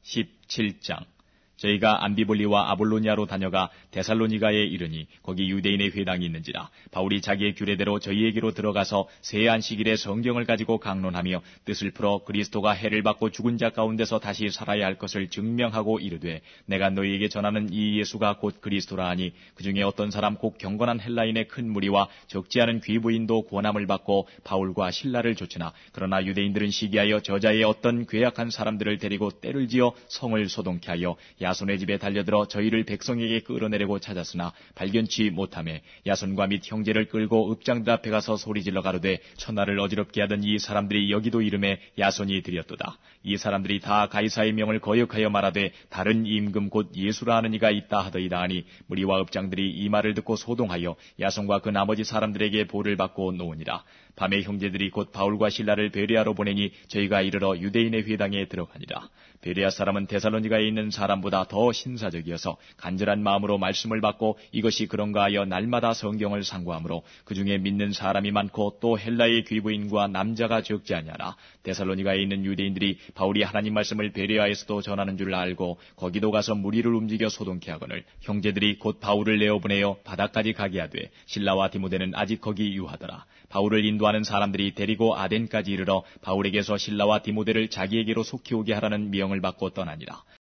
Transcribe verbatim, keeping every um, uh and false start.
십칠 장. 저희가 암비볼리와 아볼로니아로 다녀가 데살로니가에 이르니 거기 유대인의 회당이 있는지라 바울이 자기의 규례대로 저희에게로 들어가서 새 안식일에 성경을 가지고 강론하며 뜻을 풀어 그리스도가 해를 받고 죽은 자 가운데서 다시 살아야 할 것을 증명하고 이르되 내가 너희에게 전하는 이 예수가 곧 그리스도라 하니 그중에 어떤 사람 곧 경건한 헬라인의 큰 무리와 적지 않은 귀부인도 권함을 받고 바울과 실라를 쫓으나 그러나 유대인들은 시기하여 저자의 어떤 괴악한 사람들을 데리고 때를 지어 성을 소동케 하여 야손의 집에 달려들어 저희를 백성에게 끌어내려고 찾았으나 발견치 못하매 야손과 및 형제를 끌고 읍장들 앞에 가서 소리질러 가로되 천하를 어지럽게 하던 이 사람들이 여기도 이름에 야손이 들였도다. 이 사람들이 다 가이사의 명을 거역하여 말하되 다른 임금 곧 예수라 하는 이가 있다 하더이다 하니 무리와 읍장들이 이 말을 듣고 소동하여 야손과 그 나머지 사람들에게 보를 받고 놓으니라. 밤에 형제들이 곧 바울과 실라를 베레아로 보내니 저희가 이르러 유대인의 회당에 들어가니라. 베레아 사람은 데살로니가에 있는 사람보다 더 신사적이어서 간절한 마음으로 말씀을 받고 이것이 그런가 하여 날마다 성경을 상고하므로 그 중에 믿는 사람이 많고 또 헬라의 귀부인과 남자가 적지 아니하라. 데살로니가에 있는 유대인들이 바울이 하나님 말씀을 베레아에서도 전하는 줄 알고 거기도 가서 무리를 움직여 소동케 하거늘 형제들이 곧 바울을 내어보내어 바다까지 가게 하되 실라와 디모데는 아직 거기 유하더라. 바울을 인도하는 사람들이 데리고 아덴까지 이르러 바울에게서 실라와 디모데를 자기에게로 속히 오게 하라는 명을 받고 떠나니라.